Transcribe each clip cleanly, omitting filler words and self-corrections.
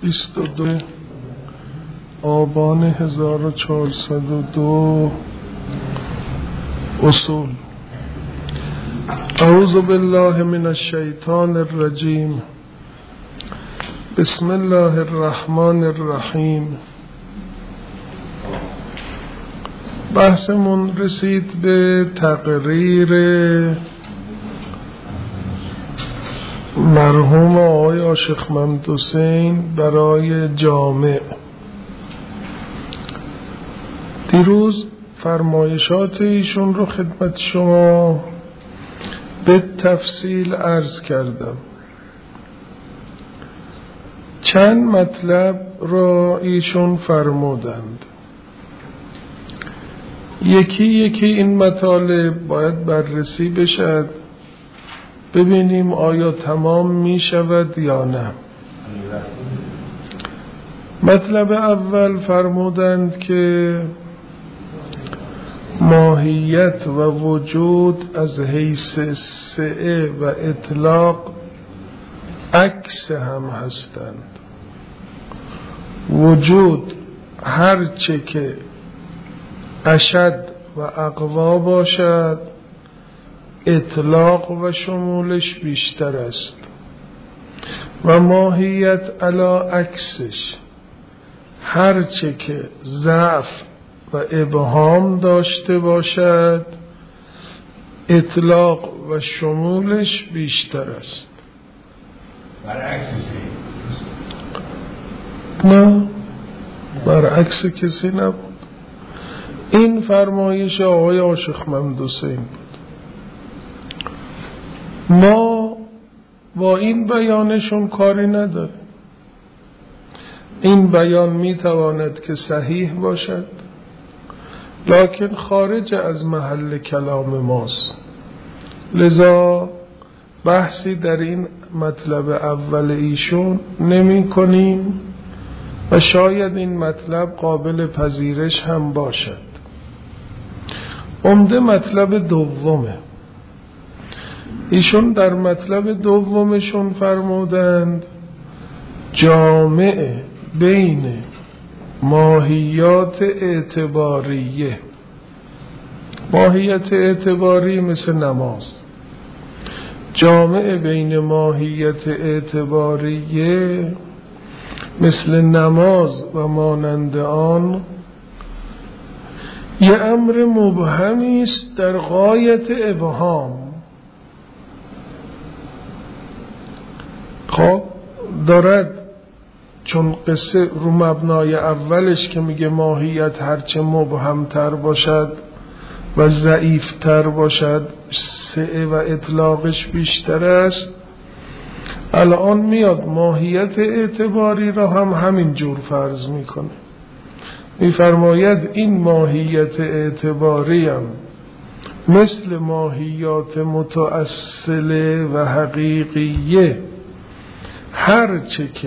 22 آبان 1402 اصول. اعوذ بالله من الشیطان الرجیم. بسم الله الرحمن الرحیم. بحثمون رسید به تقریر مرحوم آقای عاشق محمد حسین برای جامع. دیروز فرمایشات ایشون رو خدمت شما به تفصیل عرض کردم. چند مطلب را ایشون فرمودند. یکی این مطالب باید بررسی بشد، ببینیم آیا تمام می شود یا نه. مطلب اول فرمودند که ماهیت و وجود از حیث سعه و اطلاق عکس هم هستند. وجود هرچه که اشد و اقوا باشد اطلاق و شمولش بیشتر است و ماهیت علا عکسش هرچه که ضعف و ابهام داشته باشد اطلاق و شمولش بیشتر است. برعکسش نه، برعکس کسی نبود. این فرمایش آقای عاشق محمد حسین بود. ما با این بیانشون کاری نداریم. این بیان میتواند که صحیح باشد لکن خارج از محل کلام ماست، لذا بحثی در این مطلب اول ایشون نمی کنیم و شاید این مطلب قابل پذیرش هم باشد. عمده مطلب دومه. ایشون در مطلب دومشون فرمودند جامع بین ماهیات اعتباریه. ماهیت اعتباری مثل نماز. جامع بین ماهیت اعتباریه مثل نماز و مانند آن یه امر مبهمی است در غایت ابهام. خب دارد، چون قصه رو مبنای اولش که میگه ماهیت هرچه مبهمتر باشد و ضعیفتر باشد سعه و اطلاقش بیشتر است، الان میاد ماهیت اعتباری را هم همین جور فرض میکنه. میفرماید این ماهیت اعتباری هم مثل ماهیات متأصله و حقیقیه هرچه که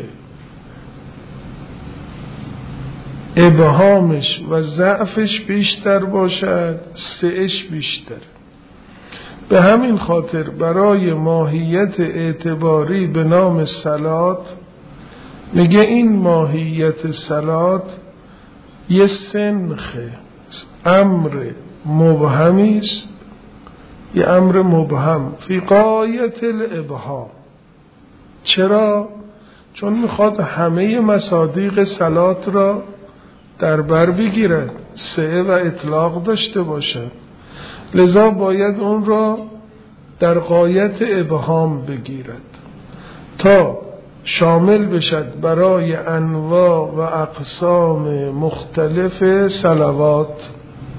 ابهامش و ضعفش بیشتر باشد سعش بیشتر. به همین خاطر برای ماهیت اعتباری به نام صلات میگه این ماهیت صلات یه سنخ امر مبهمی است، یه امر مبهم فی غایت الابهام. چرا؟ چون میخواد همه مصادیق صلات را در بر بگیرد، سعه و اطلاق داشته باشد، لذا باید اون را در غایت ابهام بگیرد تا شامل بشد برای انواع و اقسام مختلف صلوات.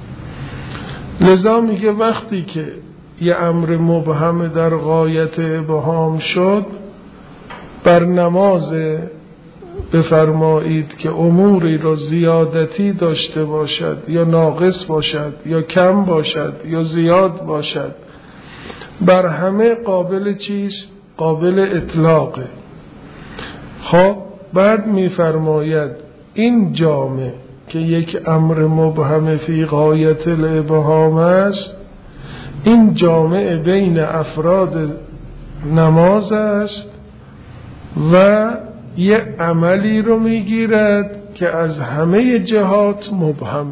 لذا میگه وقتی که یه امر مبهم در غایت ابهام شد بر نماز بفرمایید که اموری را زیادتی داشته باشد یا ناقص باشد یا کم باشد یا زیاد باشد، بر همه قابل چیست؟ قابل اطلاقه. خب بعد میفرماید این جامع که یک امر مبهم فی غایت الابهام است، این جامع بین افراد نماز است و یه عملی رو میگیرد که از همه جهات مبهمه،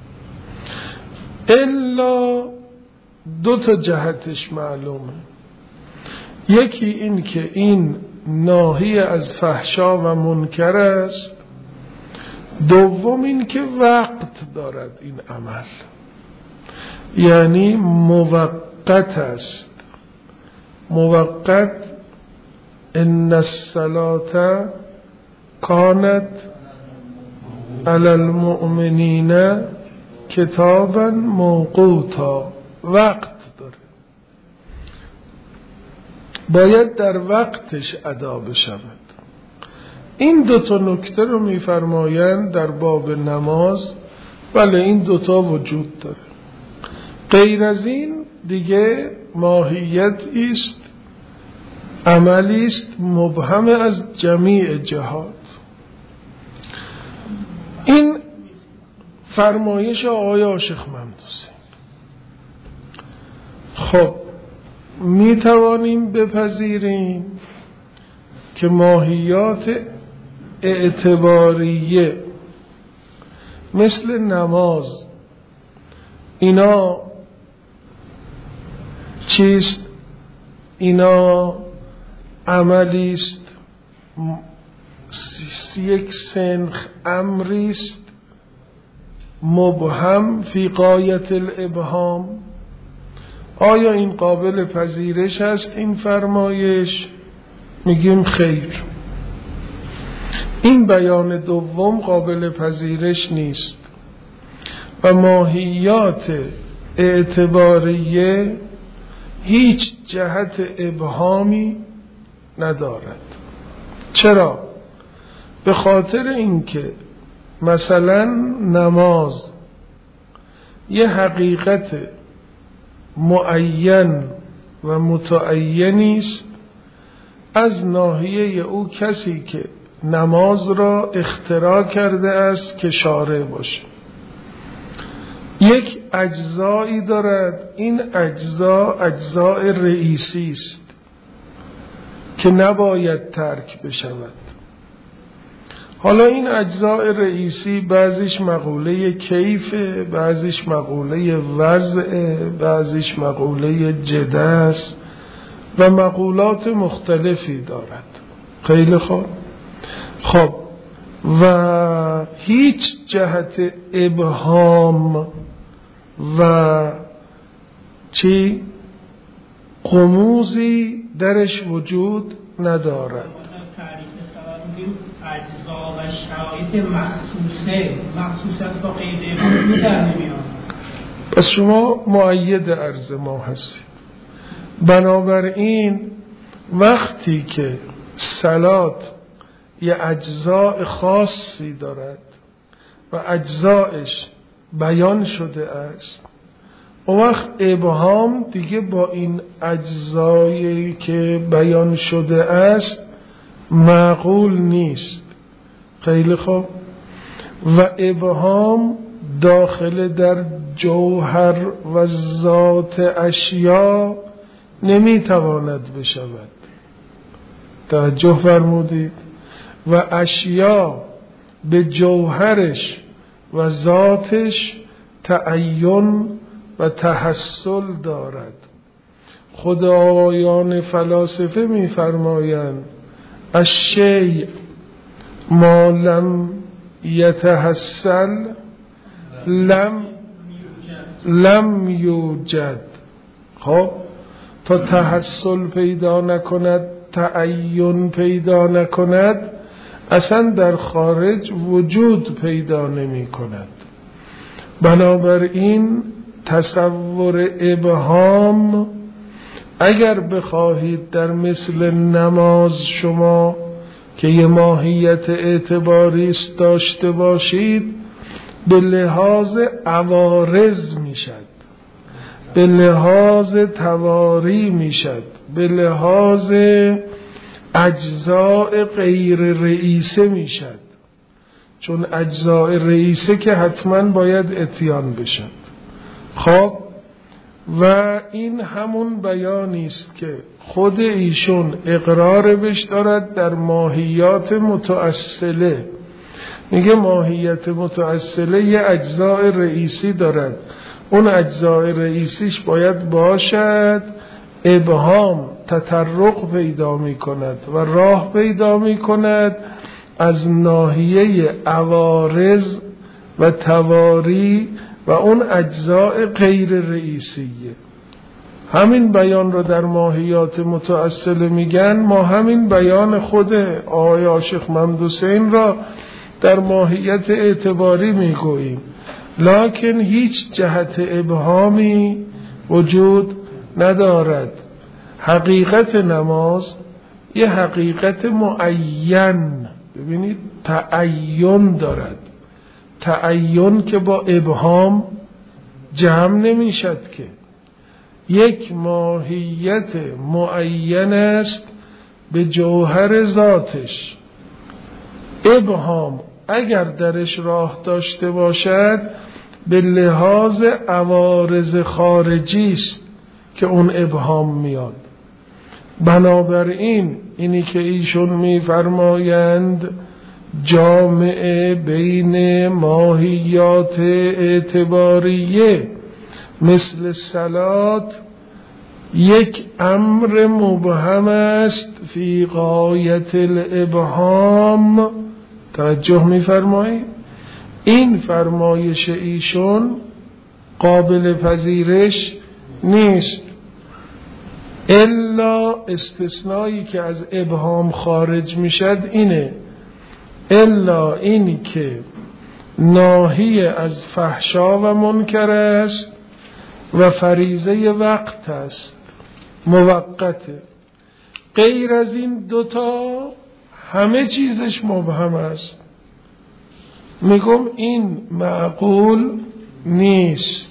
الا 2 جهتش معلومه. یکی این که این ناهی از فحشا و منکر است، دوم این که وقت دارد این عمل، یعنی موقت است. موقت ان الصلاة کانت علی المؤمنین کتابا موقوتا، وقت داره، باید در وقتش ادا بشود. این 2 نکته رو میفرمایند در باب نماز. بله این 2 وجود داره، غیر از این دیگه ماهیتی است، عملی است مبهم از جمیع جهات. این فرمایش آقای عاشق ممدوسی. خب می توانیم بپذیریم که ماهیات اعتباریه مثل نماز اینا چیست؟ اینا عملی است، یک سنخ امری است مبهم فی غایت الابهام. آیا این قابل پذیرش است این فرمایش؟ میگیم خیر، این بیان دوم قابل پذیرش نیست و ماهیات اعتباریه هیچ جهت ابهامی ندارد. چرا؟ به خاطر اینکه مثلا نماز یه حقیقت معین و متعینی است، از ناحیه او کسی که نماز را اختراع کرده است که شارع باشه. یک اجزایی دارد، این اجزاء رئیسی است که نباید ترک بشود. حالا این اجزاء رئیسی بعضیش مقوله کیفه، بعضیش مقوله وضعه، بعضیش مقوله جده است و مقولات مختلفی دارد. خیلی خوب. خب و هیچ جهت ابهام و چی غموزی درش وجود ندارد. اجزا و شرایط مخصوص با قید ابهامی در نمیاد. پس شما مؤید عرض ما هستید. بنابراین وقتی که صلات یه اجزاء خاصی دارد و اجزایش بیان شده است، اون وقت ابهام دیگه با این اجزایی که بیان شده است معقول نیست. خیلی خوب. و ابهام داخل در جوهر و ذات اشیا نمیتواند بشود. توجه فرمودید؟ و اشیا به جوهرش و ذاتش تعین و تحصل دارد. خدایان فلاسفه میفرمایند الشیء ما لم یتحصل لم یوجد. خب تا تحصل پیدا نکند، تعین پیدا نکند، اصلا در خارج وجود پیدا نمی کند. بنابراین تصور ابهام اگر بخواهید در مثل نماز شما که یه ماهیت اعتباری است داشته باشید، به لحاظ عوارض میشد، به لحاظ تواری میشد، به لحاظ اجزاء غیر رئیسه میشد. چون اجزاء رئیسه که حتما باید اتیان بشد. خب و این همون بیانی است که خود ایشون اقرار بش دارد در ماهیات متأصله. میگه ماهیت متأصله یه اجزای رئیسی دارد، اون اجزای رئیسیش باید باشد ابهام تطرق پیدا می کند و راه پیدا می کند از ناحیه عوارض و تواری و اون اجزاء غیر رئیسیه. همین بیان رو در ماهیات متأصله میگن، ما همین بیان خود آقای عاشق محمد حسین را در ماهیت اعتباری میگوییم، لکن هیچ جهت ابهامی وجود ندارد. حقیقت نماز یه حقیقت معین، ببینید تعین دارد، تعین که با ابهام جمع نمیشد که، یک ماهیت معین است به جوهر ذاتش. ابهام اگر درش راه داشته باشد به لحاظ عوارض خارجی است که اون ابهام میاد. بنابراین اینی که ایشون میفرمایند جامعه بین ماهیات اعتباریه مثل صلات یک امر مبهم است فی غایت الابهام. توجه میفرمایید؟ این فرمایش ایشون قابل پذیرش نیست، الا استثنایی که از ابهام خارج میشد اینه، الا اینی که ناهی از فحشا و منکر است و فریضه وقت است، موقته. غیر از این دوتا همه چیزش مبهم است. میگم این معقول نیست.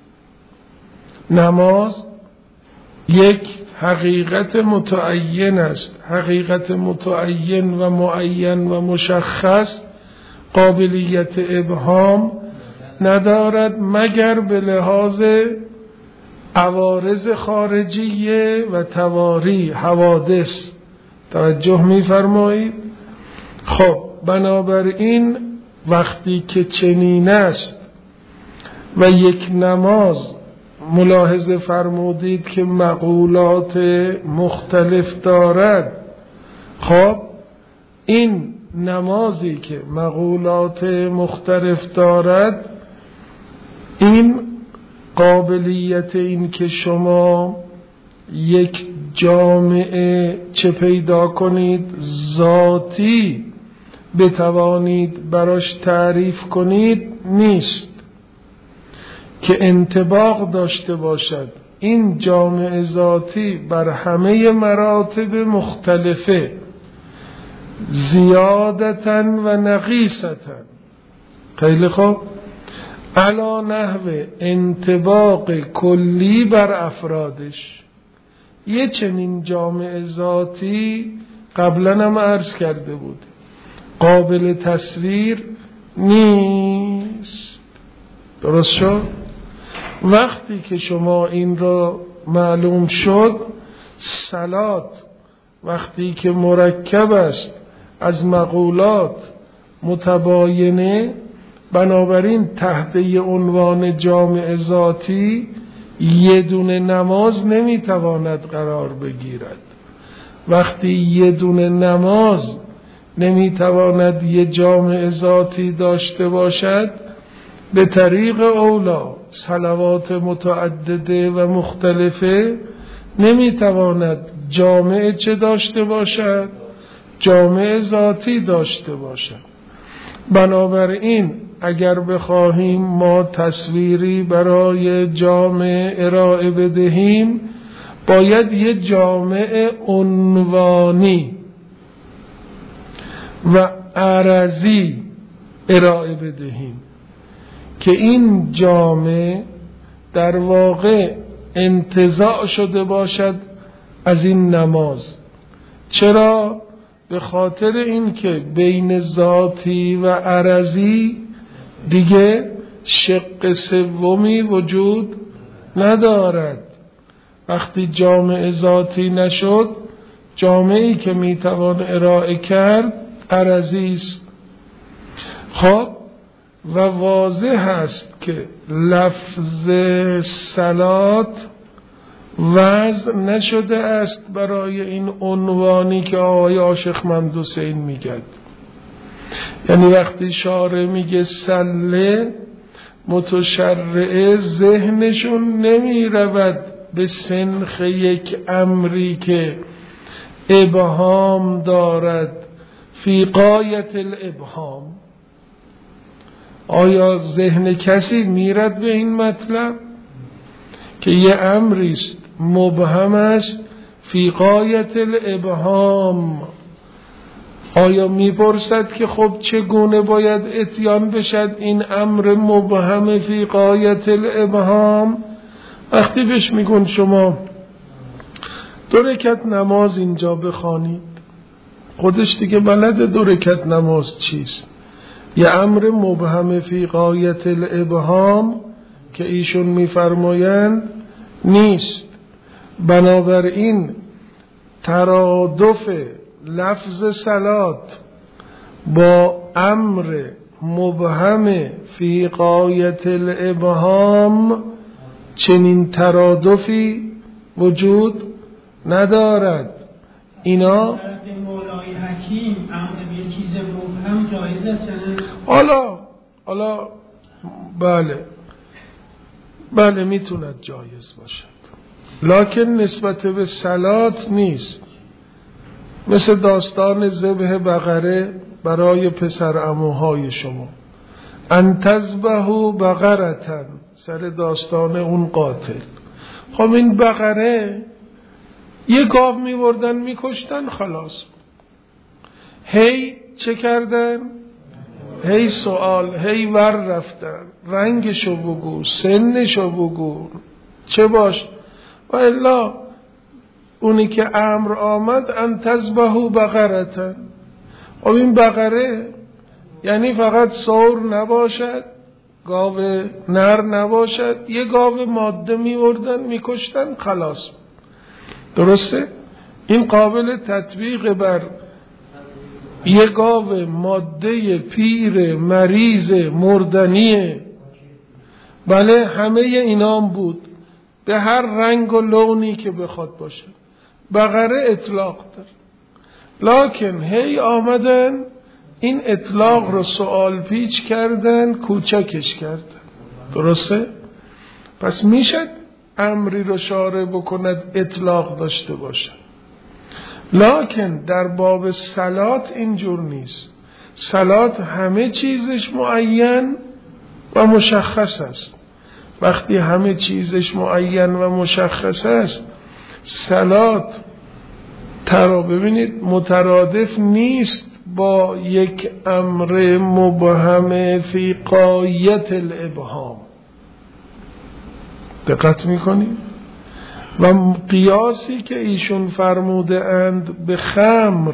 نماز یک حقیقت متعین است، حقیقت متعین و معین و مشخص قابلیت ابهام ندارد مگر به لحاظ عوارض خارجیه و تواری حوادث. توجه میفرمایید؟ خب بنابراین وقتی که چنین است و یک نماز ملاحظه فرمودید که مقولات مختلف دارد، خب این نمازی که مقولات مختلف دارد، این قابلیت این که شما یک جامعه چه پیدا کنید ذاتی بتوانید براش تعریف کنید نیست، که انطباق داشته باشد این جامعه ذاتی بر همه مراتب مختلفه زیادتاً و نقیصتاً. خیلی خوب، علا نحو انطباق کلی بر افرادش. یه چنین جامعه ذاتی قبلا هم عرض کرده بود قابل تصویر نیست. درست شد؟ وقتی که شما این را معلوم شد، صلات وقتی که مرکب است از مقولات متباینه، بنابراین تحت عنوان جامع ذاتی یه دونه نماز نمیتواند قرار بگیرد. وقتی یه دونه نماز نمیتواند یه جامع ذاتی داشته باشد، به طریق اولا صلوات متعدده و مختلفه نمیتواند جامع چه داشته باشد؟ جامع ذاتی داشته باشد. بنابراین اگر بخواهیم ما تصویری برای جامع ارائه بدهیم، باید یه جامع عنوانی و عرضی ارائه بدهیم که این جامع در واقع انتزاع شده باشد از این نماز. چرا؟ به خاطر این که بین ذاتی و عرضی دیگه شق سومی وجود ندارد. وقتی جامع ذاتی نشد، جامعی که میتوان ارائه کرد عرضی است. خب و واضح است که لفظ صلات وضع نشده است برای این عنوانی که آقای عاشق محمد حسین میگه. یعنی وقتی شارع میگه صله، متشرعه ذهنشون نمی رود به سنخ یک امری که ابهام دارد، فی غایت الابهام. آیا ذهن کسی میرد به این مطلب که یه امریست مبهم است فی غایت الابهام؟ آیا میپرسد که خب چگونه باید اتیان بشد این امر مبهم فی غایت الابهام؟ وقتی بهش میگن شما 2 رکعت نماز اینجا بخوانید، خودش دیگه بلد 2 رکعت نماز چیست. یه امر مبهم فی غایت الابهام که ایشون میفرمایند نیست. بنابراین ترادف لفظ صلات با امر مبهم فی غایت الابهام چنین ترادفی وجود ندارد. اینا مولای حکیم امر به چیز مبهم جایز است. حالا بله میتوند جایز باشد، لکن نسبت به صلات نیست. مثل داستان ذبح بقره برای پسر عموهای شما، ان تذبحوا بقرة، سر داستان اون قاتل. خب این بقره یه گاو میبردن میکشتن خلاص. هی چه کردن؟ هی سوال، هی ور رفتن، رنگشو بگو، سنشو بگو، چه باش. و الا اونی که امر آمد ان تذبحوا بقرة. خب این بقره یعنی فقط ثور نباشد، گاو نر نباشد، یه گاو ماده میوردن میکشتن خلاص. درسته؟ این قابل تطبیق بر یه گاو ماده پیر مریض مردنیه. بله همه اینام بود، به هر رنگ و لونی که بخواد باشه. بقره اطلاق داره، لکن هی آمدن این اطلاق رو سوال پیچ کردن، کوچکش کردن. درسته؟ پس میشد امری رو شارع بکند اطلاق داشته باشه، لکن در باب صلات اینجور نیست. صلات همه چیزش معین و مشخص است. وقتی همه چیزش معین و مشخص است، صلات ببینید مترادف نیست با یک امر مبهم فی غایت الابهام. دقت میکنید؟ و قیاسی که ایشون فرموده اند به خمر،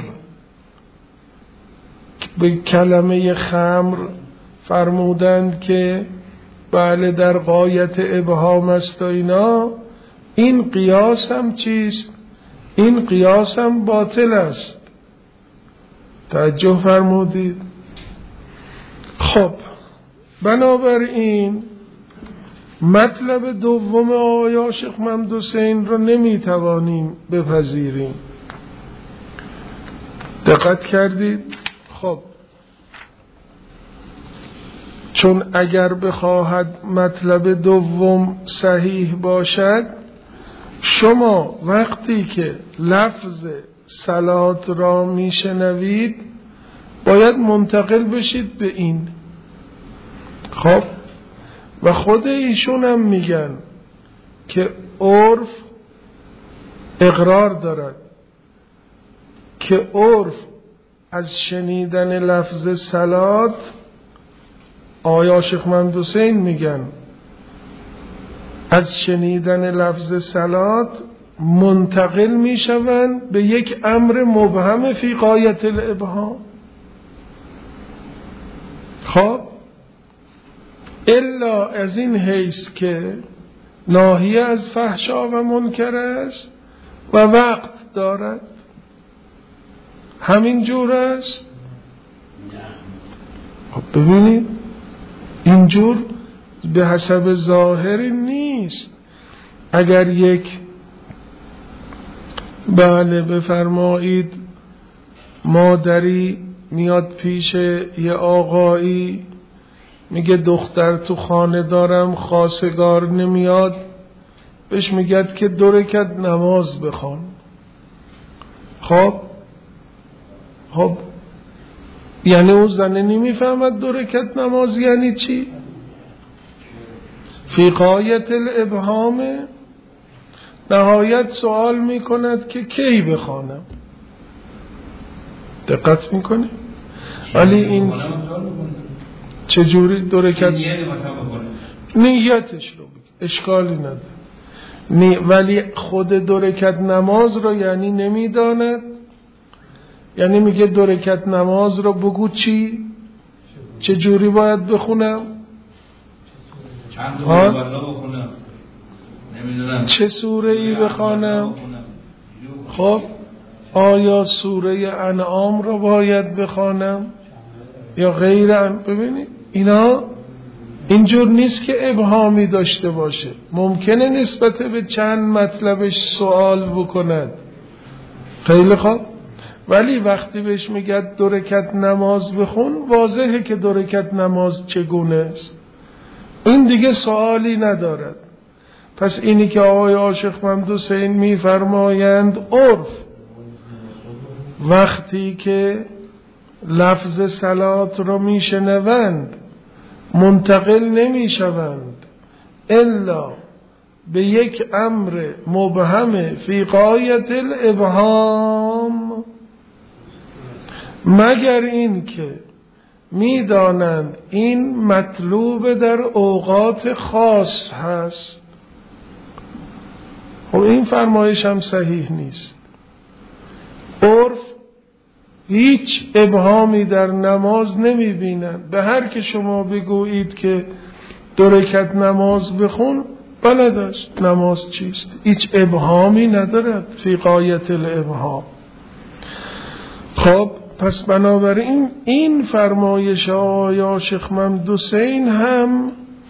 به کلمه خمر فرمودند که بله در غایت ابهام است و اینا، این قیاس هم چیست؟ این قیاس هم باطل است. توجه فرمودید؟ خب بنابراین مطلب دوم آقای عاشق محمد حسین رو نمیتوانیم بپذیریم. دقت کردید؟ خب چون اگر بخواهد مطلب دوم صحیح باشد، شما وقتی که لفظ صلات را میشنوید باید منتقل بشید به این. خب و خود ایشون هم میگن که عرف اقرار دارد که عرف از شنیدن لفظ صلات، آقای عاشق محمد حسین میگن از شنیدن لفظ صلات منتقل میشوند به یک امر مبهم فی غایت الابهام. خب الا از این حیث که ناهی از فحشا و منکر است و وقت دارد. همین جور است. خب ببینید اینجور به حسب ظاهری نیست. اگر یک بفرمایید مادری میاد پیش یه آقایی میگه دختر تو خانه دارم خواستگار نمیاد، بهش میگد که 2 رکعت نماز بخوان. خب یعنی اون زنه نمیفهمد 2 رکعت نماز یعنی چی؟ فی غایت الابهام. نهایت سوال میکند که کی بخوانم. دقت میکنه؟ ولی این چجوری 2 رکعت نیتش رو بگه، اشکالی نداره. ولی خود 2 رکعت نماز رو یعنی نمیداند. یعنی میگه 2 رکعت نماز رو بگو چی؟ چجوری باید بخونم؟ چه سوره ای بخوانم؟ خب آیا سوره انعام رو باید بخوانم یا غیر ببینید اینا اینجور نیست که ابهامی داشته باشه. ممکنه نسبت به چند مطلبش سوال بکند، خیلی خوب، ولی وقتی بهش میگه 2 رکعت نماز بخون، واضحه که 2 رکعت نماز چگونه است. این دیگه سوالی ندارد. پس اینی که آقای عاشق محمد حسین میفرمایند عرف وقتی که لفظ صلات رو میشنوند منتقل نمیشوند الا به یک امر مبهم فی غایت الابهام، مگر این که میدانند این مطلوب در اوقات خاص هست. خب این فرمایش هم صحیح نیست. عرف هیچ ابهامی در نماز نمی بینند. به هر که شما بگویید که 2 رکعت نماز بخون بلدست نماز چیست، هیچ ابهامی ندارد فی غایت الابهام. خب پس بنابراین این فرمایش آقای عاشق محمد حسین هم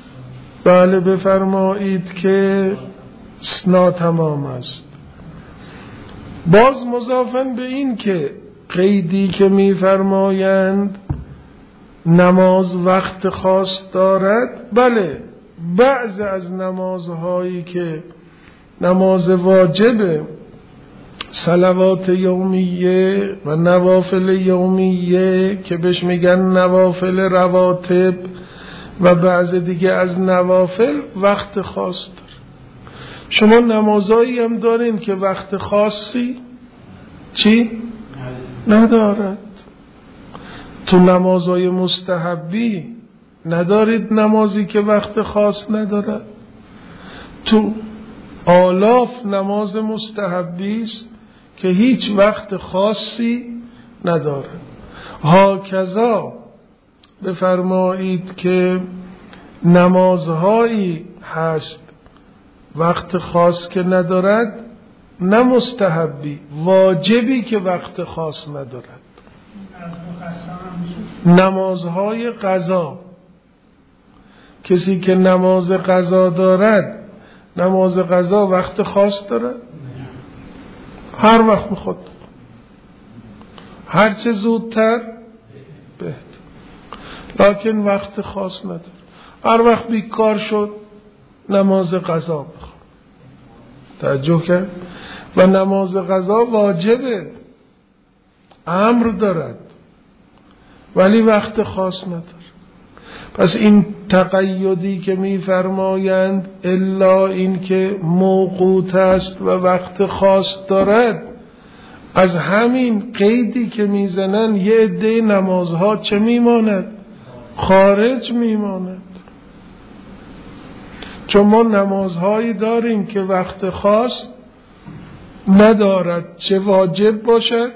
بفرمایید که ناتمام است. باز مضافاً به این که قیدی که می‌فرمایند نماز وقت خاص دارد، بله بعض از نمازهایی که نماز واجبه، صلوات یومیه و نوافل یومیه که بهش میگن نوافل رواتب و بعض دیگه از نوافل وقت خاص داره. شما نمازایی هم دارین که وقت خاصی چی؟ ندارد. تو نمازهای مستحبی ندارید نمازی که وقت خاص ندارد. تو آلاف نماز مستحبی است که هیچ وقت خاصی ندارد. هاکذا بفرمایید که نمازهایی هست وقت خاص که ندارد، نه مستحبی، واجبی که وقت خاص ندارد. نمازهای قضا، کسی که نماز قضا دارد، نماز قضا وقت خاص دارد؟ هر وقت میخواد، هر چه زودتر بهتر، لکن وقت خاص نداره. هر وقت بیکار شد نماز قضا بخواد. توجه کرد؟ و نماز قضا واجبه، امر دارد ولی وقت خاص نداره. پس این تقیدی که میفرمایند الا این که موقوت است و وقت خاص دارد، از همین قیدی که میزنن یه عده نمازها چه میماند؟ خارج میماند. چون ما نمازهایی داریم که وقت خاص ندارد، چه واجب باشد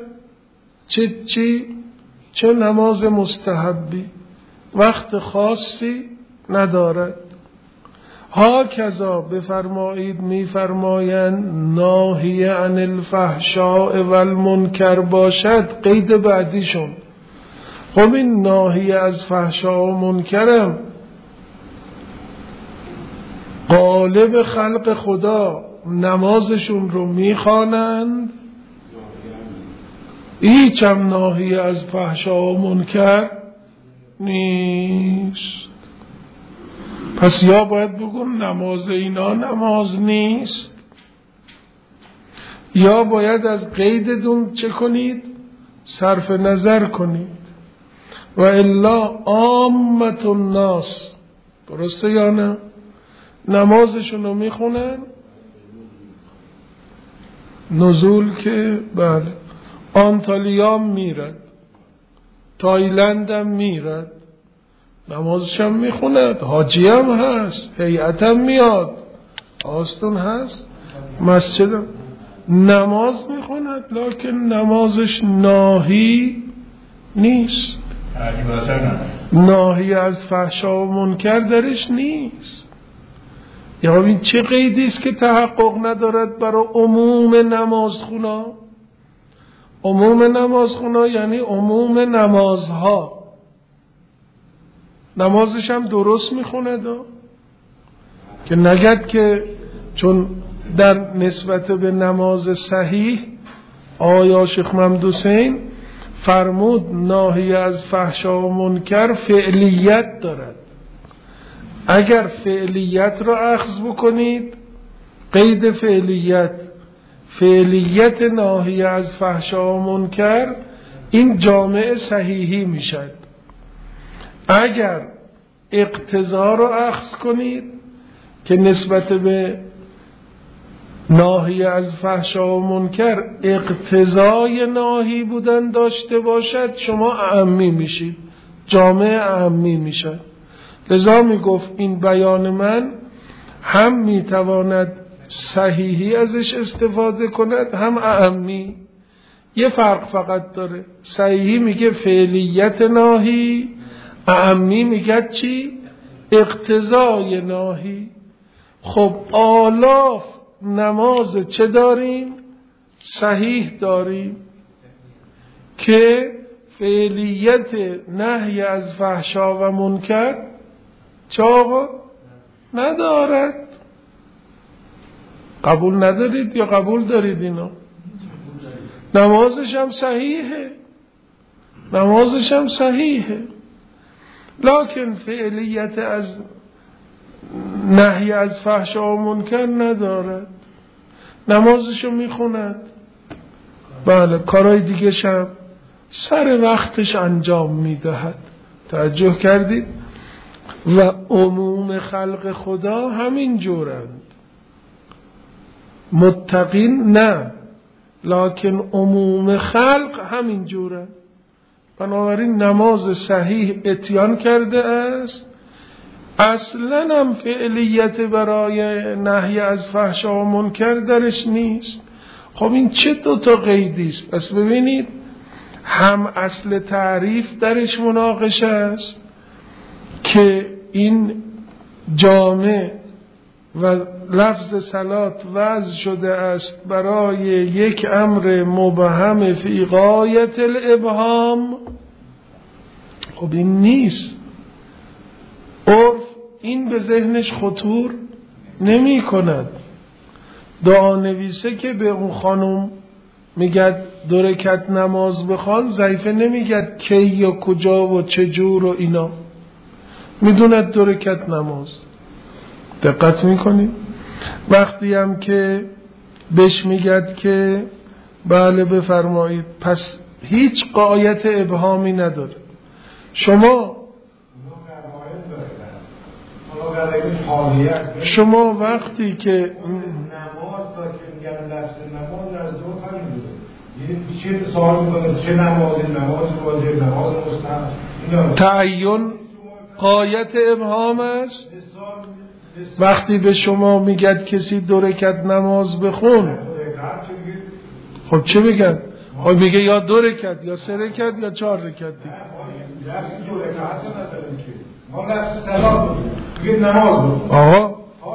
چه نماز مستحبی، وقت خاصی ندارد. ها کذا بفرمایید میفرمایند ناهی عن الفحشاء و المنکر باشد. قید بعدیشون خب این ناهی از فحشا و منکرم غالب خلق خدا نمازشون رو میخوانند، هیچ هم ناهی از فحشا و منکر نیست. پس یا باید بگم نماز اینا نماز نیست، یا باید از قیدتون چه کنید؟ صرف نظر کنید. و الا عامة الناس، درسته یا نه؟ نمازشون رو میخونن، نزول که بله، آنتالیا میرد، تایلند هم میرد، نمازش هم میخوند، حاجی هم هست، هیئت هم میاد، آستون هست، مسجد هم نماز میخوند، لکن نمازش ناهی نیست، ناهی از فحشا و منکر درش نیست. یا این چه قیدی است که تحقق ندارد برای عموم نمازخونا؟ عموم نمازخونا یعنی عموم نمازها، نمازش هم درست میخونه که نگد که چون در نسبت به نماز صحیح آیا شیخ محمد حسین فرمود ناهی از فحشا و منکر فعلیت دارد. اگر فعلیت را اخذ بکنید، قید فعلیت ناهی از فحشا و منکر، این جامع صحیحی میشد. اگر اقتضا را اخذ کنید که نسبت به ناهی از فحشا و منکر اقتضای ناهی بودن داشته باشد، شما اعمی میشید، جامع اعمی میشد. لذا می گفت این بیان من هم میتواند صحیحی ازش استفاده کند، هم اعمی. یه فرق فقط داره، صحیحی میگه فعلیت ناهی، اعمی میگه چی؟ اقتضای ناهی. خب آلاف نماز چه داریم؟ صحیح داریم که فعلیت نهی از فحشا و منکر چه آقا؟ ندارد. قبول ندارید یا قبول دارید اینا؟ نمازش هم صحیحه، نمازش هم صحیحه، لکن فعلیت از نهی از فحشا و منکر ندارد. نمازشو میخوند، بله، کارهای دیگه شم سر وقتش انجام میدهد. توجه کردید؟ و عموم خلق خدا همین جورند، متقین نه، لکن عموم خلق همین جورند. بنابراین نماز صحیح اتیان کرده است، اصلا هم فعلیت برای نهی از فحشا و منکر درش نیست. خب این چه دوتا قیدی است؟ پس ببینید، هم اصل تعریف درش مناقشه است که این جامع و لفظ صلات وضع شده است برای یک امر مبهم فی غایت الابهام. خب این نیست، عرف این به ذهنش خطور نمی کند. دعانویسه که به اون خانم میگد 2 رکعت نماز بخوان، ضعیفه نمیگد کی یا کجا و چجور و اینا، میدوند 2 رکعت نماز. دقت میکنید؟ وقتی هم که بهش میگد که بله بفرمایید، پس هیچ غایت ابهامی نداره. شما وقتی که نماز تا که میگن لفظ نماز از 2 فرق داره، چه سوال میکنه چه نمازی، نماز واجب، نماز مستحب، تعین غایت ابهام است. وقتی به شما میگد کسی 2 رکعت نماز بخون، خب چه بگن؟ خب میگه یا 2 رکعت یا 3 رکعت یا 4 رکعت دیگه. لفظ 2 رکعت نداره که ما لفظ صلات میگه نماز. آقا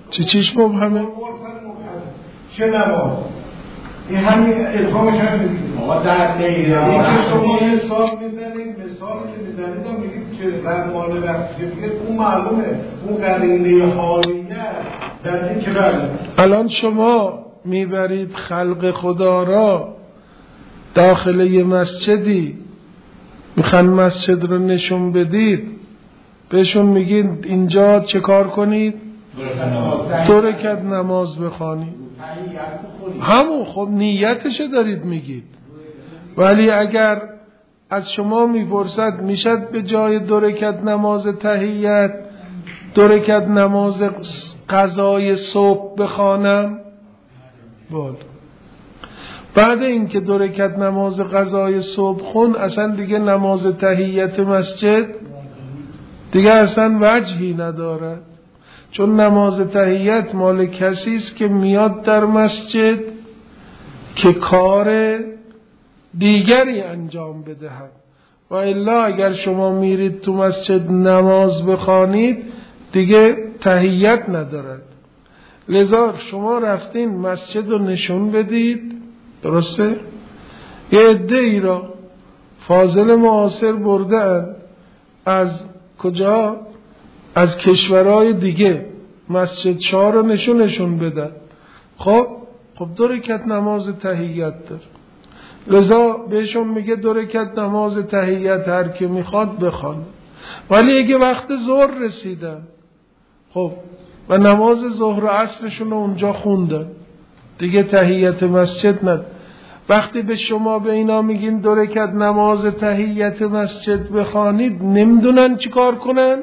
چیش مبهمه؟ چه نماز؟ این همین الهامش هم میگید آقا در نیره این که شما مثال میزنید، مثال که میزنید هم میگید که رمال وقتی بگید اون معلومه، اون قرینه حالیه در این که بله. الان شما میبرید خلق خدا را داخل یه مسجدی، میخوان مسجد رو نشون بدید، بهشون میگید اینجا چه کار کنید؟ 2 رکعت نماز بخوانید. همون خب نیتشو دارید میگید. ولی اگر از شما میپرسد میشد به جای 2 رکعت نماز تحیت 2 رکعت نماز قضای صبح بخوانم؟ بله. بعد اینکه 2 رکعت نماز قضای صبح خون، اصلا دیگه نماز تحیت مسجد دیگه اصلا وجهی ندارد، چون نماز تحیت مال کسی است که میاد در مسجد که کار دیگری انجام بدهد. و الا اگر شما میرید تو مسجد نماز بخوانید دیگه تحیت ندارد. لذا شما رفتین مسجد رو نشون بدید، درسته؟ یه عده ای را فاضل معاصر بردن از کجا؟ از کشورهای دیگه مسجد شاه رو نشون بدن. خب 2 رکعت نماز تحیت داره، لذا بهشون میگه 2 رکعت نماز تحیت هر که میخواد بخوانه. ولی اگه وقت ظهر رسیدن خب و نماز ظهر و عصرشون رو اونجا خوندن دیگه تحیت مسجد ند. وقتی به شما به اینا میگین 2 رکعت نماز تحیت مسجد بخوانید، نمیدونن چی کار کنن.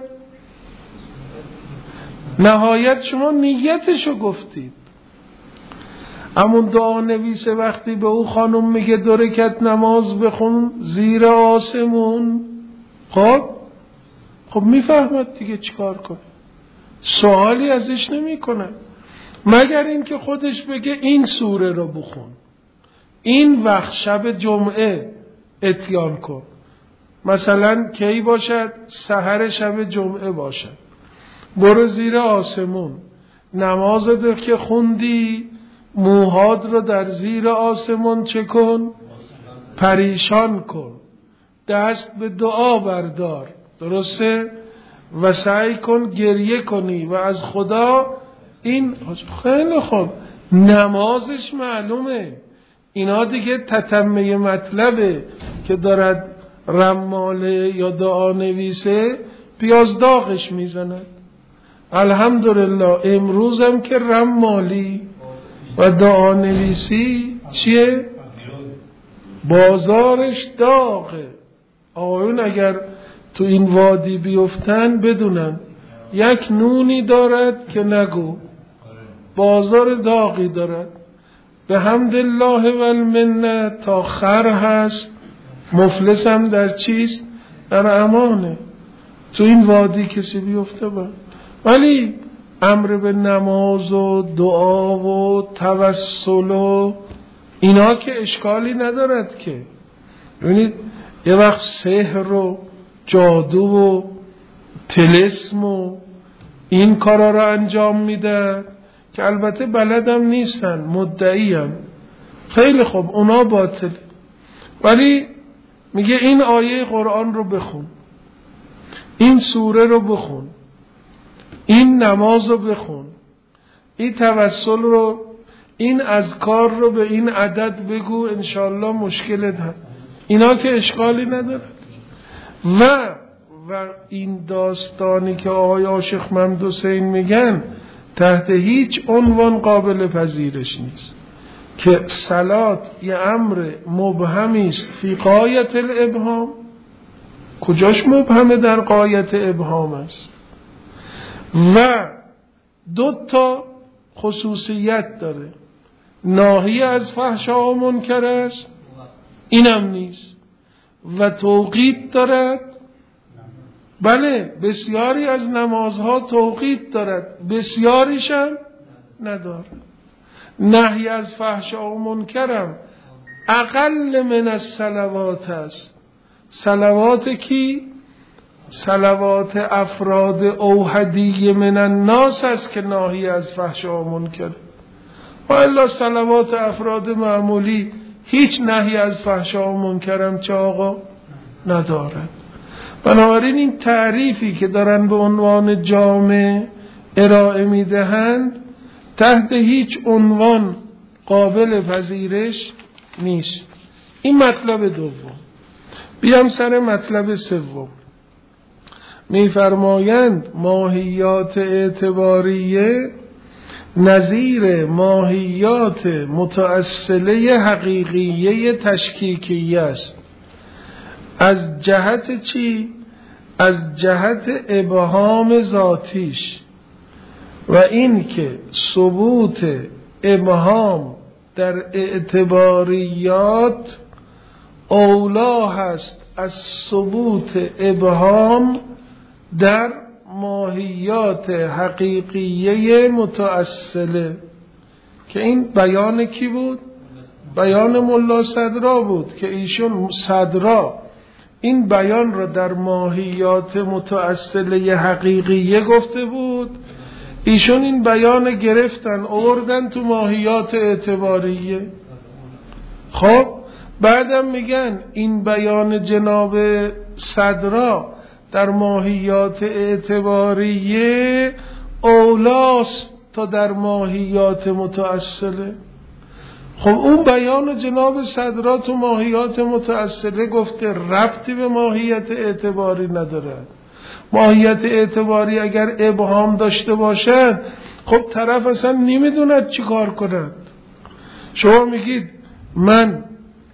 نهایت شما نیتشو گفتید. همون دعا نویسه وقتی به او خانم میگه 2 رکعت نماز بخون زیر آسمون، خب میفهمد دیگه چی کار کنه، سوالی ازش نمی کنه مگر اینکه خودش بگه این سوره رو بخون، این وقت شب جمعه اتیان کن. مثلا کی باشد؟ سحر شب جمعه باشد. برو زیر آسمون، نماز ده که خوندی موهاد رو در زیر آسمون چه کن؟ پریشان کن، دست به دعا بردار، درسته؟ و سعی کن گریه کنی و از خدا این. خیلی خوب، نمازش معلومه. اینا دیگه تتمه مطلبه که دارد رماله یا دعا نویسه پیاز داغش میزند. الحمدلله امروزم که رمالی و دعا نویسی چیه؟ بازارش داغه. آقایون اگر تو این وادی بیفتن بدونن یک نونی دارد که نگو، بازار داغی دارد. به حمد الله و المنه تا خر هست، مفلس هم در چیست؟ در امانه. تو این وادی کسی بیفته با. ولی امر به نماز و دعا و توسل و اینا که اشکالی ندارد که. ببینید یه وقت سحر و جادو و طلسم و این کارا رو انجام میدن که البته بلدم نیستن، مدعیم. خیلی خوب، اونا باطل. ولی میگه این آیه قرآن رو بخون، این سوره رو بخون، این نماز رو بخون، این توسل رو، این اذکار رو به این عدد بگو، انشالله مشکلت هست. اینا که اشکالی ندارد. و این داستانی که آقای عاشق محمد حسین میگن تحت هیچ عنوان قابل پذیرش نیست که صلات یه امر مبهمی است فی غایت الابهام. کجاش مبهمه؟ در غایت ابهام است. و 2 خصوصیت داره، ناهی از فحشا و منکر است، اینم نیست، و توقیت دارد. بله بسیاری از نمازها توقیت دارد، بسیاریش هم ندارد. نهی از فحشا و منکرم اقل من الصلوات است. صلوات کی؟ صلوات افراد اوحدی من الناس است که ناهی از فحشا و منکر، و الا صلوات افراد معمولی هیچ نهی از فحشا و منکرم چه آقا ندارد. بنابراین این تعریفی که دارن به عنوان جامع ارائه میدهند تحت هیچ عنوان قابل پذیرش نیست. این مطلب دوم. بیام سر مطلب سوم. میفرمایند ماهیات اعتباریه نظیر ماهیات متأصله حقیقیه تشکیکیه است. از جهت چی؟ از جهت ابهام ذاتیش، و این که ثبوت ابهام در اعتباریات اولا هست از ثبوت ابهام در ماهیات حقیقیه متأصله، که این بیان کی بود؟ بیان ملا صدرا بود که ایشون صدرا این بیان را در ماهیات متأصله حقیقیه گفته بود، ایشون این بیان گرفتن آوردن تو ماهیات اعتباریه. خب بعدم میگن این بیان جناب صدرا در ماهیات اعتباریه اولاست تا در ماهیات متأصله. خب اون بیان جناب صدرا تو ماهیات متأصله گفته ربطی به ماهیت اعتباری نداره. ماهیت اعتباری اگر ابهام داشته باشد خب طرف اصلا نمیدوند چی کار کند. شما میگید من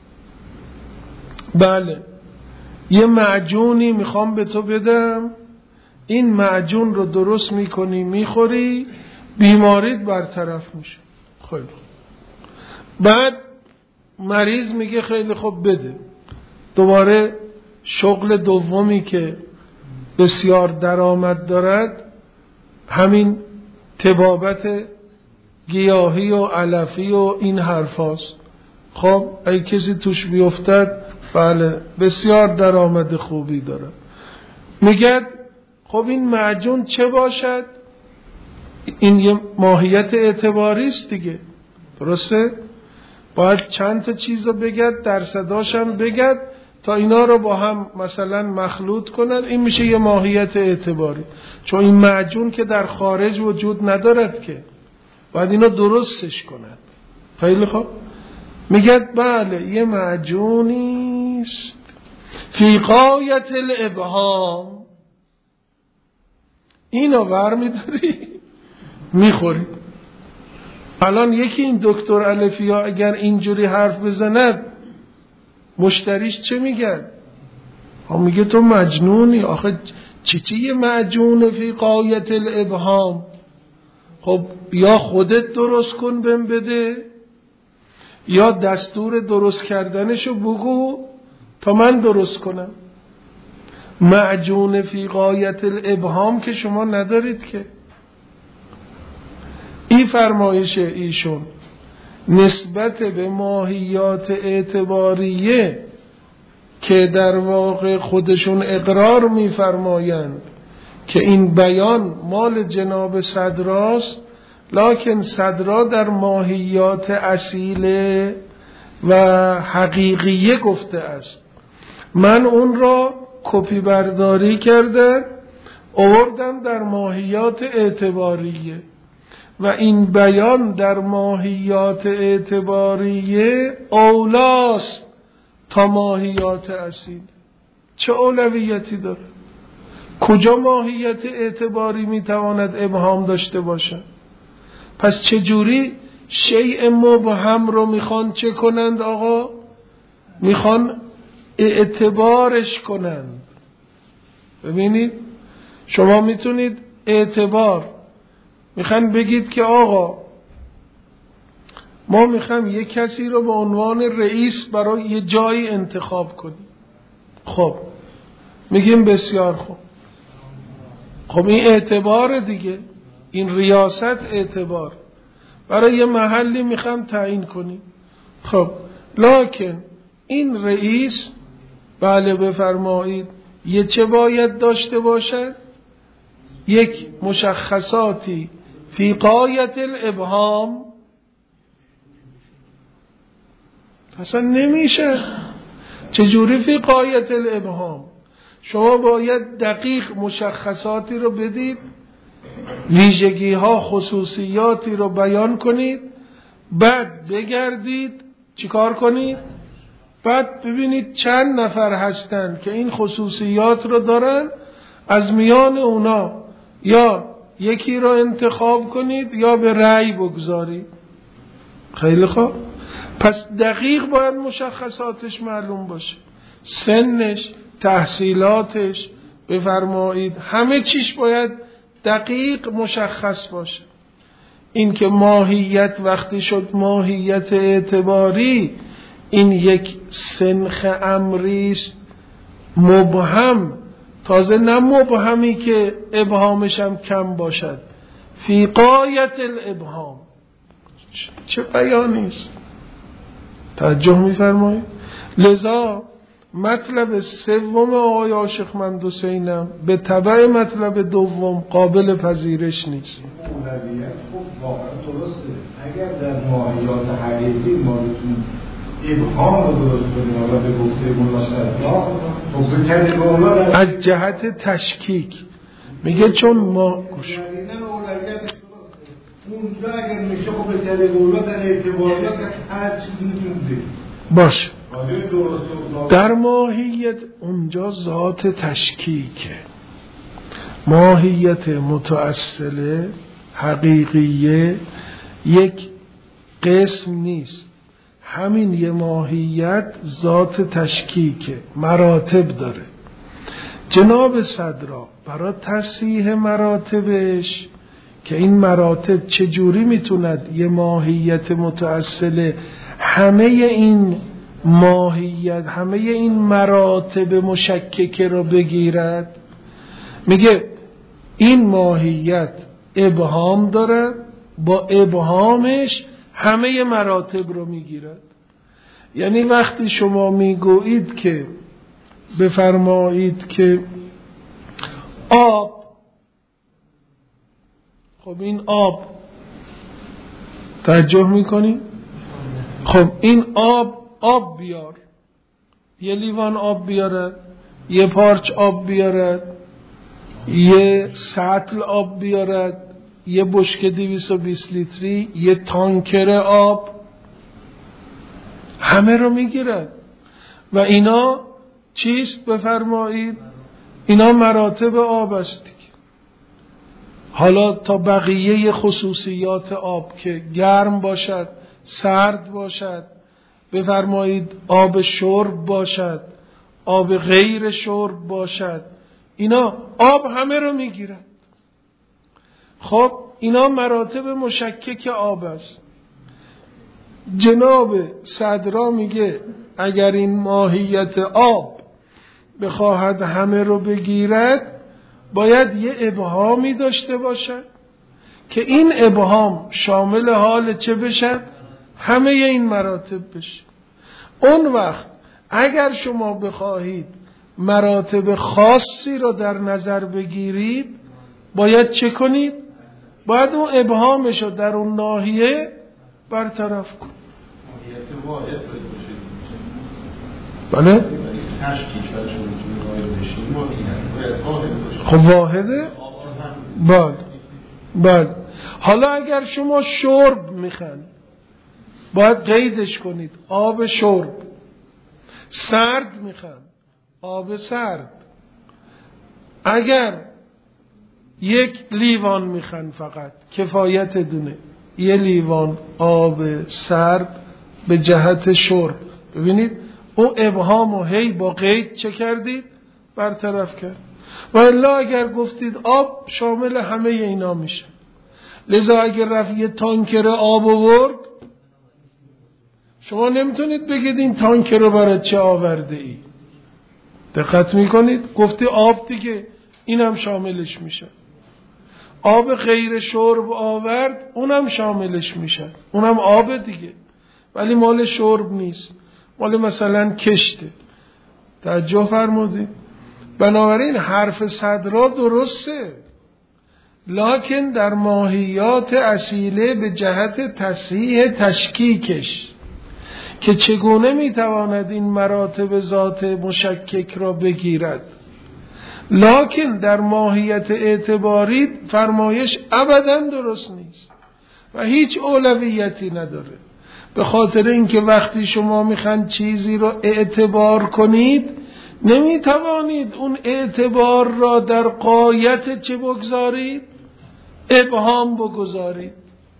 بله یه معجونی میخوام به تو بدم، این معجون رو درست میکنی میخوری بیماریت برطرف میشه. خیلی بعد مریض میگه خیلی خوب بده. دوباره شغل دومی که بسیار درآمد دارد همین طبابت گیاهی و علفی و این حرفاست. خب اگه کسی توش بیفتد بله بسیار درآمد خوبی داره. میگه خب این معجون چه باشد؟ این یه ماهیت اعتباری است دیگه، درسته؟ باید چند تا چیز رو بگد، درصداش هم بگد تا اینا رو با هم مثلا مخلوط کنن، این میشه یه ماهیت اعتباری. چون این معجون که در خارج وجود ندارد که، باید اینا درستش کنن. خیلی خوب میگه بله یه معجونیست فی غایت الابهام، اینو برمیداری میخوری. الان یکی این دکتر الفیا اگر اینجوری حرف بزند مشتریش چه میگن؟ میگه تو مجنونی. آخه چی یه معجون فی غایت الابهام؟ خب یا خودت درست کن بهم بده یا دستور درست کردنشو بگو تا من درست کنم. معجون فی غایت الابهام که شما ندارید که. این فرمایش ایشون نسبت به ماهیات اعتباریه که در واقع خودشون اقرار میفرمایند که این بیان مال جناب صدراست، لکن صدرا در ماهیات اصیله و حقیقیه گفته است. من اون را کپی برداری کرده آوردم در ماهیات اعتباریه و این بیان در ماهیات اعتباریه اولاست تا ماهیات اصیل. چه اولویتی داره؟ کجا ماهیت اعتباری میتواند ابهام داشته باشه؟ پس چجوری شیء مبهم رو میخوان چه کنند آقا؟ میخوان اعتبارش کنند. ببینید شما میتونید اعتبار میخوان بگید که آقا ما میخوام یک کسی رو به عنوان رئیس برای یه جایی انتخاب کنیم. خب میگیم بسیار خوب. خب این اعتبار دیگه، این ریاست اعتبار. برای یه محلی میخوام تعیین کنیم. خب لکن این رئیس بله بفرمایید یه چه باید داشته باشد؟ یک مشخصاتی فی غایت الابهام. اصلا نمیشه. چجوری فی غایت الابهام؟ شما باید دقیق مشخصاتی رو بدید، ویژگی ها خصوصیاتی رو بیان کنید، بعد بگردید چیکار کنید؟ بعد ببینید چند نفر هستن که این خصوصیات رو دارن، از میان اونا یا یکی رو انتخاب کنید یا به رأی بگذارید. خیلی خوب. پس دقیق باید مشخصاتش معلوم باشه، سنش، تحصیلاتش، بفرمایید همه چیش باید دقیق مشخص باشه. این که ماهیت وقتی شد ماهیت اعتباری، این یک سنخ امریست مبهم، تازه نه مبهمی که ابهامش هم کم باشد، فی غایت الابهام. چه بیانیست؟ توجه می‌فرمایید؟ لذا مطلب سوم آقای عاشقمند حسینم به تبع مطلب دوم قابل پذیرش نیست. اولویت خب واقعا درسته. اگر در ماهیات حقیقی ما بتونیم ابهام رو درست کنیم و به گفته مولا صدرا خب بکنیم مولا از جهت تشکیک میگه چون ما اولویت اونجا اگر میشه خب بکنیم مولا در اعتباریات هر چیزی میتونیم باش. در ماهیت اونجا ذات تشکیکه، ماهیت متأصله حقیقیه یک قسم نیست. همین یه ماهیت ذات تشکیکه، مراتب داره. جناب صدرا برای تصحیح مراتبش که این مراتب چجوری میتوند یه ماهیت متأصله همه این ماهیت همه این مراتب مشککه رو بگیرد، میگه این ماهیت ابهام دارد، با ابهامش همه مراتب رو میگیرد. یعنی وقتی شما میگویید که بفرمایید که آب، خب این آب توجه میکنید؟ خب این آب بیار، یه لیوان آب بیارد، یه پارچ آب بیارد، یه سطل آب بیارد، یه بشکه 220 لیتری، یه تانکر آب، همه رو میگیرد. و اینا چیست بفرمایید؟ اینا مراتب آب است دیگه. حالا تا بقیه خصوصیات آب که گرم باشد، سرد باشد، بفرمایید آب شرب باشد، آب غیر شرب باشد، اینا آب همه رو میگیرد. خب اینا مراتب مشکک آب است. جناب صدرا میگه اگر این ماهیت آب بخواهد همه رو بگیرد باید یه ابهامی داشته باشد که این ابهام شامل حال چه بشد؟ همه این مراتب بشه. اون وقت اگر شما بخواهید مراتب خاصی رو در نظر بگیرید باید چه کنید؟ باید اون ابهامش رو در اون ناحیه برطرف کنید. بله؟ خب واحده؟ بله. حالا اگر شما شرب میخواید باید قیدش کنید، آب شرب. سرد میخواید، آب سرد. اگر یک لیوان میخواید فقط کفایت دونه، یه لیوان آب سرد به جهت شرب. ببینید او ابهامو هی با قید چه کردید؟ برطرف کرد. و الا اگر گفتید آب شامل همه اینا میشه، لذا اگر رفت یه تانکر آب آورد شما نمیتونید بگید این تانکر رو برای چه آورده ای. دقت میکنید؟ گفتی آب دیگه، اینم شاملش میشه. آب غیر شرب آورد اونم شاملش میشه، اونم آب دیگه ولی مال شرب نیست، مال مثلا کشته. توجه فرمودید؟ بنابراین حرف صدرا درسته، لکن در ماهیات اصیله به جهت تصحیح تشکیکش که چگونه میتواند این مراتب ذات مشکک را بگیرد، لکن در ماهیت اعتباری فرمایش ابداً درست نیست و هیچ اولویتی نداره. به خاطر اینکه وقتی شما میخواید چیزی رو اعتبار کنید نمیتوانید اون اعتبار را در غایت چه بگذارید؟ ابهام بگذارید.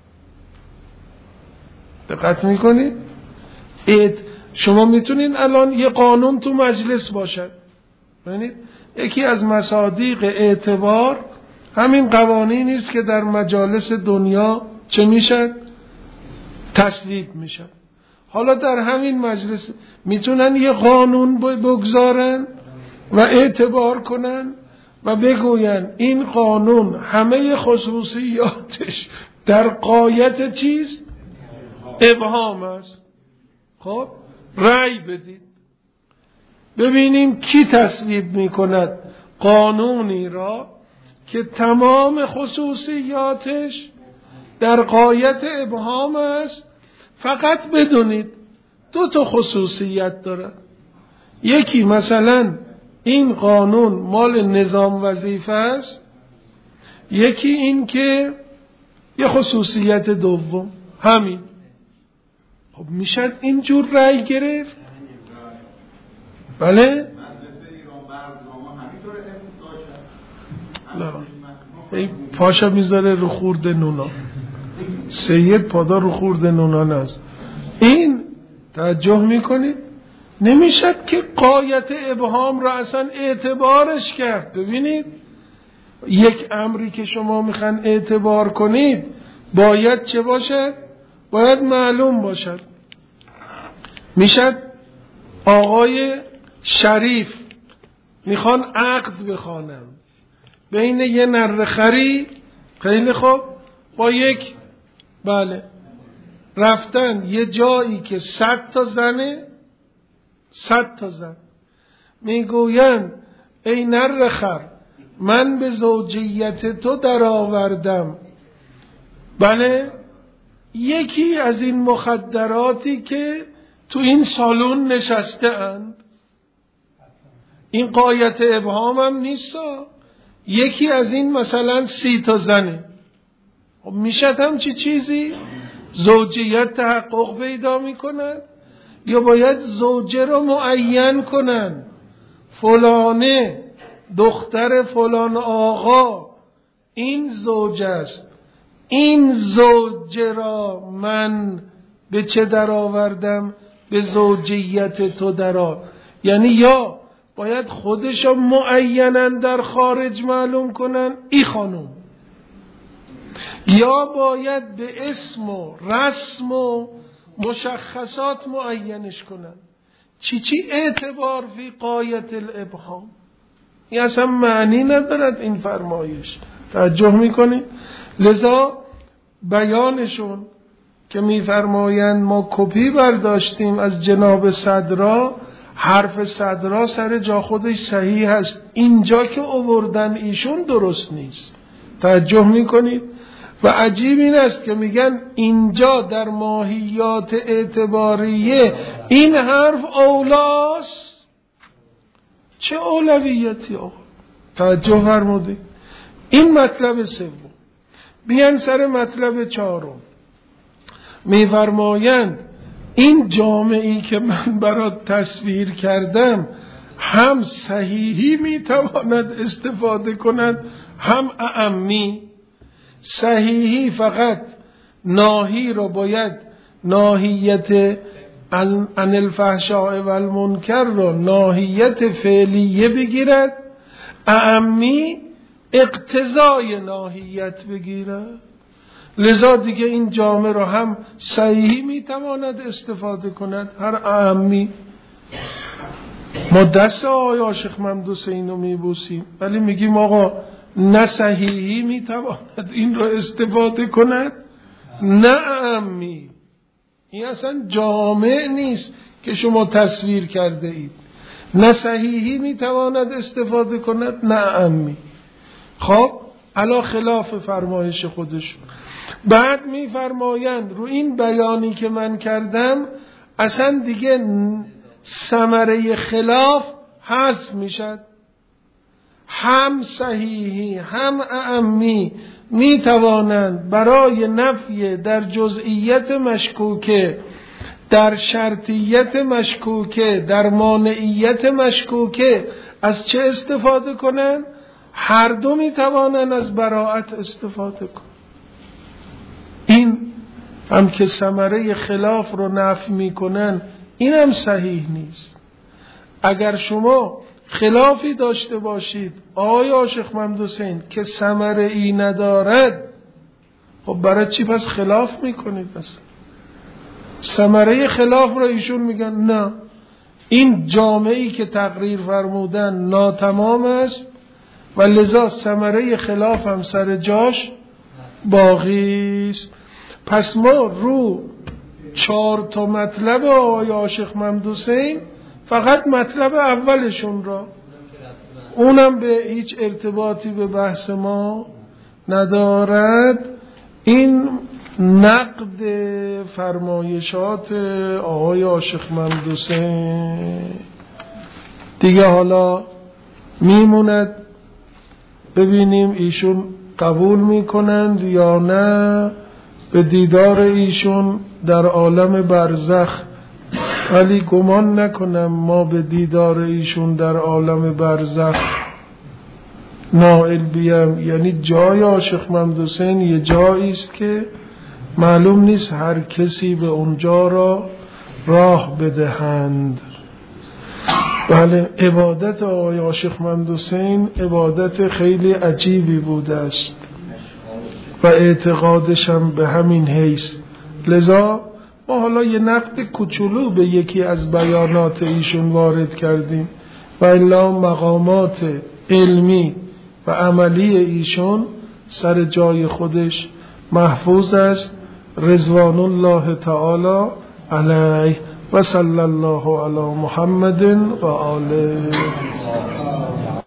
دقت میکنید؟ شما میتونید الان یه قانون تو مجلس باشد، ببینید یکی از مصادیق اعتبار همین قوانینی است که در مجالس دنیا چه میشد؟ تصویب میشد. حالا در همین مجلس میتونن یه قانون بگذارن و اعتبار کنن و بگوین این قانون همه خصوصیاتش در غایت چیز؟ ابهام است. خب رأی بدید ببینیم کی تصویب میکند قانونی را که تمام خصوصیاتش در غایت ابهام است. فقط بدونید دو تا خصوصیت داره. یکی مثلا این قانون مال نظام وظیفه است، یکی این که یه خصوصیت دوم همین. خب میشد اینجور رأی گرفت؟ بله؟ پاشا میذاره رو خورد نونا، سید پادا رو خورد نونان است. این توجه میکنید؟ نمیشد که غایت ابهام را اصلا اعتبارش کرد. ببینید یک امری که شما میخواین اعتبار کنید باید چه باشد؟ باید معلوم باشد. میشد آقای شریف میخوان عقد بخوانن بین یه نرخری، خیلی خوب، با یک بله رفتن یه جایی که 100 تا زنه، 100 تا زن میگوین ای نرخر من به زوجیت تو در آوردم، بله، یکی از این مخدراتی که تو این سالن نشسته اند. این غایت ابهام هم نیست، یکی از این مثلا 30 تا زنه. خب میشد هم چیزی زوجیت تحقق پیدا میکنن یا باید زوجه رو معین کنن؟ فلانه دختر فلان آقا این زوج است، این زوجه را من به چه در آوردم؟ به زوجیت تو در یعنی یا باید خودشو معیناً در خارج معلوم کنن ای خانم، یا باید به اسم و رسم و مشخصات معینش کنن. چی اعتبار فی غایت الابهام؟ این اصلا معنی ندارد این فرمایش. توجه میکنید؟ لذا بیانشون که میفرمایند ما کپی برداشتیم از جناب صدرا، حرف صدرا سر جا خودش صحیح هست، اینجا که آوردن ایشون درست نیست. توجه میکنید؟ و عجیب این است که میگن اینجا در ماهیات اعتباریه این حرف اولاست. چه اولویتی آقا؟ توجه فرمودید؟ این مطلب سوم. بیان سر مطلب چهارم. میفرمایند این جامعی که من برات تصویر کردم هم صحیحی میتواند استفاده کند هم اعمی. صحیحی فقط ناهی رو باید ناهیت عن الفحشاء و المنکر رو ناهیت فعلیه بگیرد، اعمی اقتضای ناهیت بگیرد. لذا دیگه این جامعه رو هم صحیحی میتواند استفاده کند هر اعمی. ما دست آقای عاشق ممدوح حسین رو میبوسیم ولی میگیم آقا نه صحیحی میتواند این رو استفاده کند نه اعمی. این اصلا جامع نیست که شما تصویر کرده اید. نه صحیحی میتواند استفاده کند نه عمی. خب علا خلاف فرمایش خودشون. بعد میفرمایند رو این بیانی که من کردم اصلا دیگه ثمره خلاف حذف میشد. هم صحیحی هم اعمی میتوانند برای نفی در جزئیت مشکوکه، در شرطیت مشکوکه، در مانعیت مشکوکه از چه استفاده کنند؟ هر دو میتوانند از براءت استفاده کنند. این هم که ثمره خلاف رو نفی میکنن این هم صحیح نیست. اگر شما خلافی داشته باشید آقای عاشق محمد حسین که ثمره ای ندارد، خب برای چی پس خلاف میکنید؟ اصلا ثمره خلاف رو ایشون میگن نه، این جامعه‌ای که تقریر فرمودن ناتمام است و لذا ثمره خلاف هم سر جاش باقی است. پس ما رو 4 تا مطلب آقای عاشق محمد حسین فقط مطلب اولشون را، اونم به هیچ ارتباطی به بحث ما ندارد، این نقد فرمایشات آقای عاشق محمد حسین دیگه. حالا میموند ببینیم ایشون قبول میکنند یا نه به دیدار ایشون در عالم برزخ. ولی گمان نکنم ما به دیدار ایشون در عالم برزخ نائل بیم. یعنی جای عاشق محمد حسین یه جایی است که معلوم نیست هر کسی به اونجا را راه بدهند. بله، عبادت آقای عاشق محمد حسین عبادت خیلی عجیبی بوده است و اعتقادش هم به همین حیث. لذا ما حالا یه نقد کوچولو به یکی از بیانات ایشون وارد کردیم و الا مقامات علمی و عملی ایشون سر جای خودش محفوظ است. رضوان الله تعالی علیه و صلی الله علی محمد و آله.